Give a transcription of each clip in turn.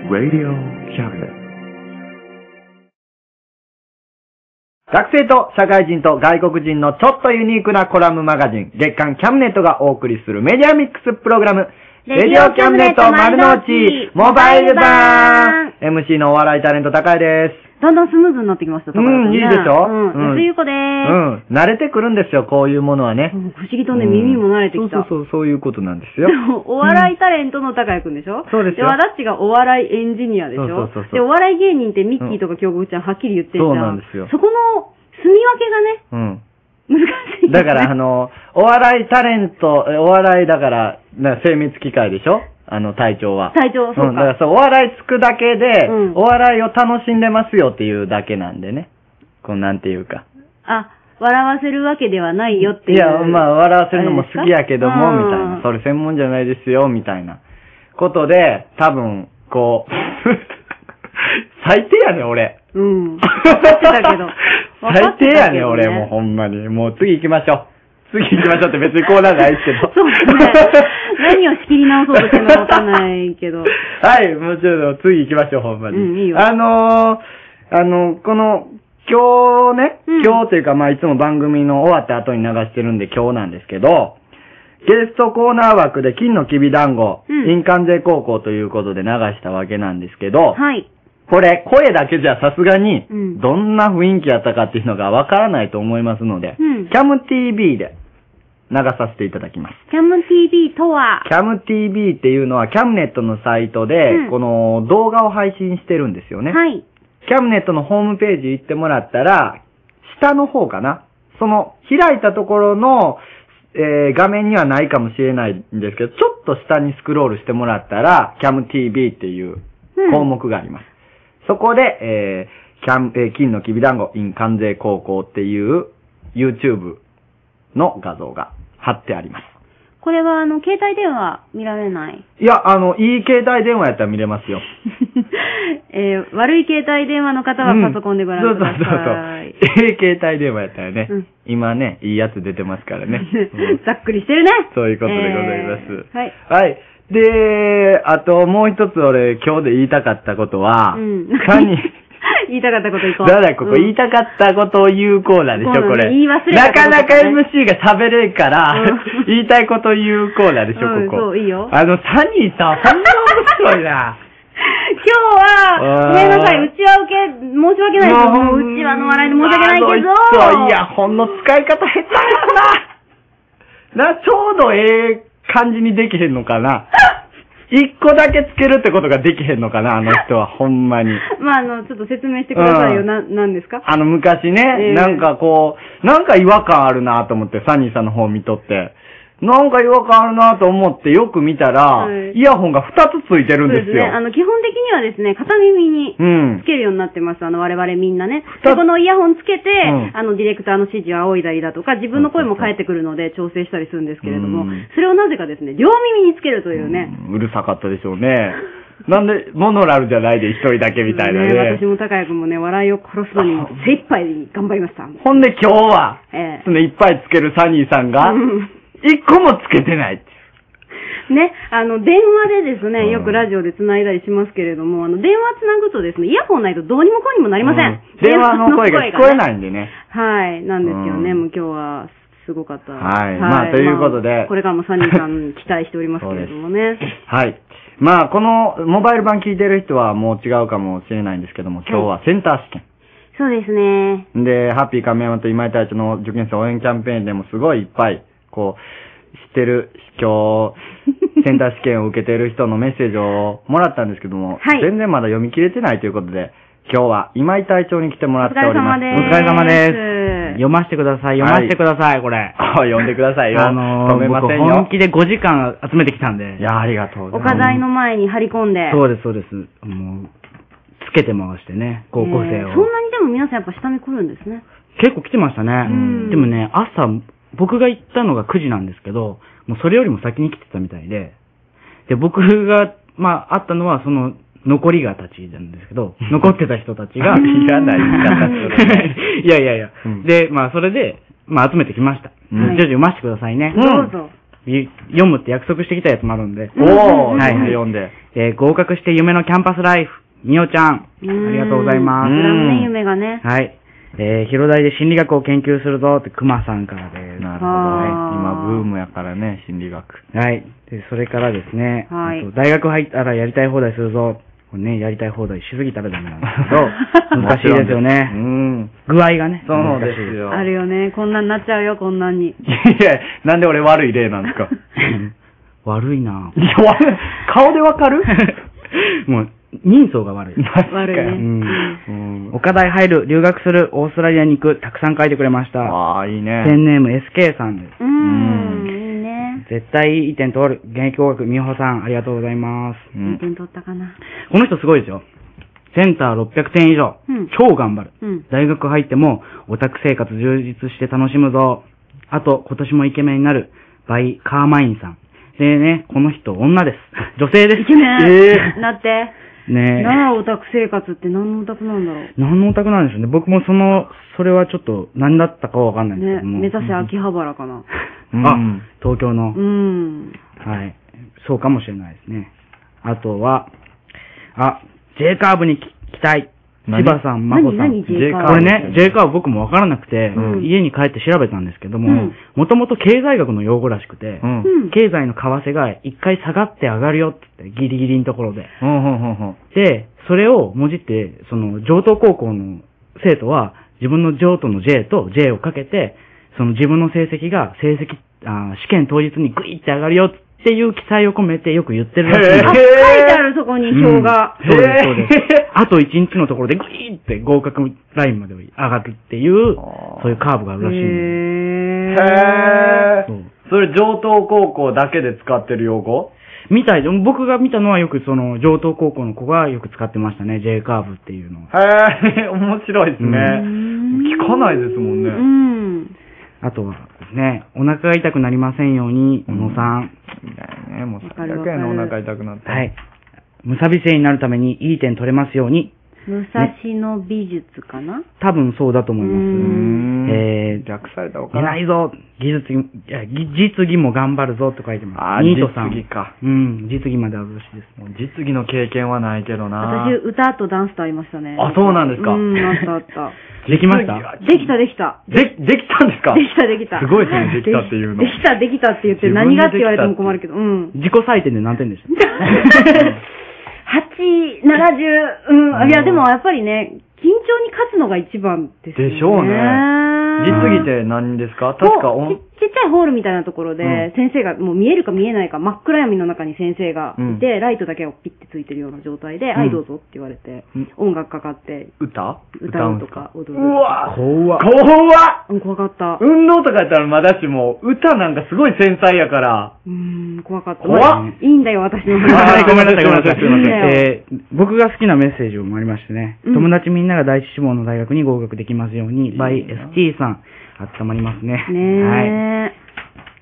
Radio Cabinet。 学生と社会人と外国人のちょっとユニークなコラムマガジン、月刊キャムネットがお送りするメディアミックスプログラム、レディオキャムネット丸の内モバイル版。 MC のお笑いタレント高井です。 だんだんスムーズになってきました。 いいでしょ。 安井優子でーす。 慣れてくるんですよ、こういうものはね。 不思議とね、耳も慣れてきた。 そういうことなんですよ。 お笑いタレントの高井くんでしょ。 そうですよ。 で、わだっちがお笑いエンジニアでしょ。で、お笑い芸人ってミッキーとか京極ちゃんはっきり言ってるじゃん。 そうなんですよ。 そこの住み分けがね、難しい。 だからお笑いタレント、お笑いだから、精密機械でしょ、隊長は。 隊長、そうか。 だからお笑いつくだけで、お笑いを楽しんでますよっていうだけなんでね。なんていうか。 笑わせるわけではないよっていう。 いや、笑わせるのも好きやけども、みたいな。それ専門じゃないですよ、みたいな。ことで、多分、最低やね、俺。 分かってたけど。 最低やね、俺、もうほんまに。もう次行きましょう。次行きましょうって別にコーナーないですけど。 そうですね。何を仕切り直そうとしてるのかわかんないけど。 はい、もうちょっと次行きましょう、ほんまに。 いいよ。 今日ね、今日というかいつも番組の終わった後に流してるんで今日なんですけど、ゲストコーナー枠で金のきびだんご、印鑑税高校ということで流したわけなんですけど、 はい。 これ、声だけじゃさすがに、どんな雰囲気やったかっていうのがわからないと思いますので、CAMTV で流させていただきます。 CAMTV とは CAMTV っていうのはキャムネットのサイトで、この動画を配信してるんですよね。 はい。 キャムネットのホームページ行ってもらったら、下の方かな。その、開いたところの、画面にはないかもしれないんですけど、ちょっと下にスクロールしてもらったら、CAMTV っていう項目があります。そこで、金のきびだんご in 関税高校っていう YouTube の画像が貼ってあります。 これは携帯電話見られない？ いや、いい携帯電話やったら見れますよ。 悪い携帯電話の方はパソコンでご覧ください。 そう。携帯電話やったらね、今ね、いいやつ出てますからね。 ざっくりしてるね。 そういうことでございます。 はい。 はい。で、あともう一つ俺今日で言いたかったことは、 言いたかったこといこう。 だからここ言いたかったことを言うコーナーでしょ、これ。 言い忘れた。なかなか MC が喋れんから、言いたいこと言うコーナーでしょ、ここ。 そう、いいよ。 サニーさん、ほんま面白いな。 今日は、ごめんなさい、うちわ受け、申し訳ないですよ。もううちわの笑いで申し訳ないけど。 イヤホンの使い方下手やな。ちょうど感じにできへんのかな。一個だけつけるってことができへんのかな、あの人は、ほんまに。 ちょっと説明してくださいよ。何ですか？ 昔ね、なんか違和感あるなと思って、サニーさんの方見とって。なんか違和感あるなと思ってよく見たら、イヤホンが2つついてるんですよ。 そうですね。基本的にはですね、片耳につけるようになってます。我々みんなね。で、このイヤホンつけて、ディレクターの指示を仰いだりだとか、自分の声も返ってくるので調整したりするんですけれども、それをなぜかですね、両耳につけるというね。 うるさかったでしょうね。なんで、モノラルじゃないで一人だけみたいなね。 私も高谷くんもね、笑いを殺すのに精一杯頑張りました。 ほんで今日は、いっぱいつけるサニーさんが、一個もつけてない。 ね、電話でですね、よくラジオで繋いだりしますけれども、電話繋ぐとですね、イヤホンないとどうにもこうにもなりません。 電話の声が聞こえないんでね。 はい、なんですよね。もう今日はすごかった。 はい。ということで。 これからもサニーさん期待しておりますけれどもね。 はい。このモバイル版聞いてる人はもう違うかもしれないんですけども、今日はセンター試験。 そうですね。 で、ハッピー亀山と今井隊長の受験生応援キャンペーンでもすごいいっぱい、知ってる、今日、センター試験を受けている人のメッセージをもらったんですけども、全然まだ読み切れてないということで、今日は今井隊長に来てもらっております。 お疲れ様です。 読ませてください、これ。 読んでくださいよ。止めませんよ。 僕本気で5時間集めてきたんで。 いや、ありがとうございます。 お課題の前に張り込んで。 そうです。つけて回してね、高校生を。 そんなにでも皆さんやっぱ下見来るんですね。 結構来てましたね。でもね、朝、僕が行ったのが9時なんですけど、もうそれよりも先に来てたみたいで、僕が、会ったのはその、残りがたちなんですけど、残ってた人たちが、 嫌な言い方する。 いや。で、それで、集めてきました。徐々に読ませてくださいね。 どうぞ。 読むって約束してきたやつもあるんで。 おー、 はい、 読んで。 合格して夢のキャンパスライフ、みおちゃん、ありがとうございます。 ね、夢がね。 はい。広大で心理学を研究するぞってくまさんからです。 なるほどね。今ブームやからね、心理学。 はい。で、それからですね、 はい、 あと大学入ったらやりたい放題するぞ。これね、やりたい放題しすぎたらダメなんですけど、難しいですよね。具合がね。 そうですよ。 あるよね。こんなんなっちゃうよ、こんなんに。 いや、なんで俺悪い例なんですか。 悪いなぁ。 いや、顔でわかるもう、人相が悪い。 悪いね。 岡大入る、留学する、オーストラリアに行く、たくさん書いてくれました。 ああ、いいね。 ペンネーム SK さんです。 いいね。 絶対いい点取る。現役合格、みほさん、ありがとうございます。 いい点取ったかな。 この人すごいですよ。センター600点以上。超頑張る。大学入っても、オタク生活充実して楽しむぞ。あと、今年もイケメンになる、バイ・カーマインさん。でね、この人、女です。女性です。 イケメンだって。ねえ。なあ、オタク生活って何のオタクなんだろう。 何のオタクなんでしょうね。僕もそれはちょっと何だったかはわかんないですけども。 目指せ秋葉原かな。 東京の。はい。そうかもしれないですね。あとは、J カーブに期待。千葉さん、まこさん。これね、J カーブ僕もわからなくて、家に帰って調べたんですけども、もともと経済学の用語らしくて、経済の為替が一回下がって上がるよって言って、ギリギリのところで。で、それをもじって、上東高校の生徒は、自分の上都の J と J をかけて、自分の成績が試験当日にグイって上がるよっていう記載を込めてよく言ってるらしいです。 書いてあるそこに表が。 そうです、そうです。あと1日のところでグイーって合格ラインまで上がるっていう、そういうカーブがあるらしいんで。それ上東高校だけで使ってる用語みたいで、僕が見たのはよく上東高校の子がよく使ってましたね、J カーブっていうのを。 面白いですね。聞かないですもんね。 あとはですね、お腹が痛くなりませんように、小野さん。 ね、もう最悪やな、お腹痛くなって。 はい。無差別になるためにいい点取れますように。 武蔵野美術かな、 多分そうだと思います。 略されたら分からないぞ。実技も頑張るぞと書いてます。ニートさん。 実技か。 実技まであるらしいです。 実技の経験はないけどな。 私、歌とダンスとありましたね。 あ、そうなんですか。 あった。 できました？ できた。できたんですか？ できた。 すごいですね、できたっていうの。 できたって言って何がって言われても困るけど。 自己採点で何点でした 8、70、いやでもやっぱりね、緊張に勝つのが一番ですね。 でしょうね。実技って何ですか？確かちっちゃいホールみたいなところで、先生がもう見えるか見えないか真っ暗闇の中に先生がいて、ライトだけをピッてついてるような状態で、はい、どうぞって言われて、音楽かかって、 歌うとか踊る。 うわ怖かった。 運動とかやったらまだしも、歌なんかすごい繊細やから。 怖かった。 怖っ。 いいんだよ、私の話。ごめんなさい。僕が好きなメッセージもありましてね。友達みんなが第一志望の大学に合格できますように、バイ ST さん、温まりますね。はい。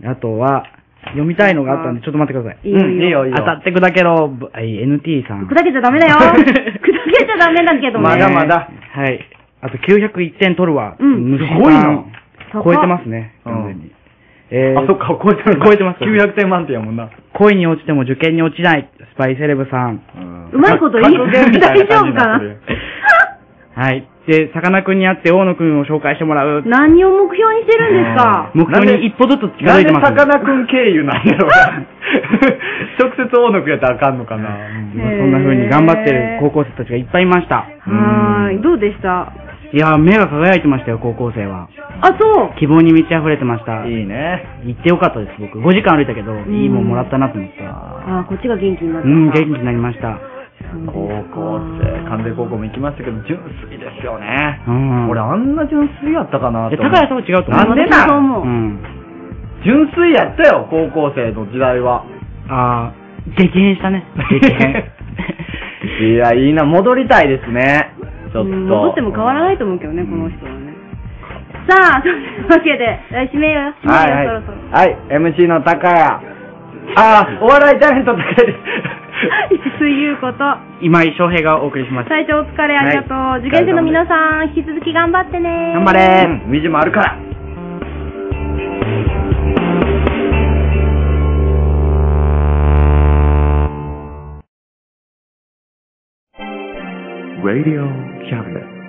あとは、読みたいのがあったんで、ちょっと待ってください。 いいよ。 当たって砕けろ、NT さん。 砕けちゃダメだよ。砕けちゃダメだけどね。 まだまだ。 はい。あと901点取るわ。 すごいな。 超えてますね。完全に。 そっか、超えてます。900点満点やもんな。 恋に落ちても受験に落ちない、スパイセレブさん。 うまいこと言い、大丈夫かなはい。で、さかなクンに会って大野くんを紹介してもらう。 何を目標にしてるんですか？ 目標に一歩ずつ近づいてます。 なんでさかなクン経由なんやろうな。直接大野くんやったらあかんのかな。 そんな風に頑張ってる高校生たちがいっぱいいました。 どうでした？ いや、目が輝いてましたよ、高校生は。 あ、そう。 希望に満ち溢れてました。 いいね。 行ってよかったです、僕。5時間歩いたけど、いいもんもらったなと思った。 こっちが元気になった。 元気になりました。 高校生、関西高校も行きましたけど、純粋ですよね。俺あんな純粋やったかなって。 高谷さんは違うと思う。 なんでな純粋やったよ、高校生の時代は。 激変したね。激変。 いや、いいな、戻りたいですね。ちょっと。 戻っても変わらないと思うけどね、この人はね。さあ、というわけで、締めよ、そろそろ。 はい、MC の高谷。お笑いタレント高谷です。 ということ。 今井翔平がお送りしました。 最長お疲れ、ありがとう。受験生の皆さん、引き続き頑張ってね。 頑張れ。 道もあるから。 Radio Cabinet.